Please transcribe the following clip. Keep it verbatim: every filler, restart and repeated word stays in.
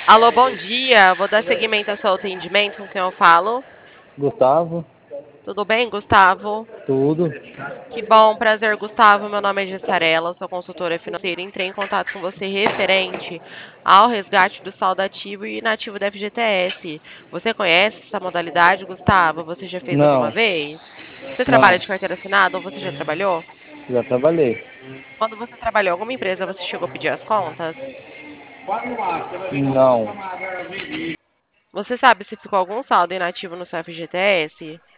Alô, bom dia. Vou dar seguimento ao seu atendimento com quem eu falo. Gustavo, Tudo bem, Gustavo? tudo. Que bom, prazer, Gustavo. Meu nome é Gessarela, sou consultora financeira. Entrei em contato com você referente ao resgate do saldo ativo e inativo da F G T S. Você conhece essa modalidade, Gustavo? Você já fez alguma Não, vez? Você trabalha não, de carteira assinada ou você já trabalhou? já trabalhei. Quando você trabalhou em alguma empresa, você chegou a pedir as contas? Não, Você sabe se ficou algum saldo inativo no seu F G T S?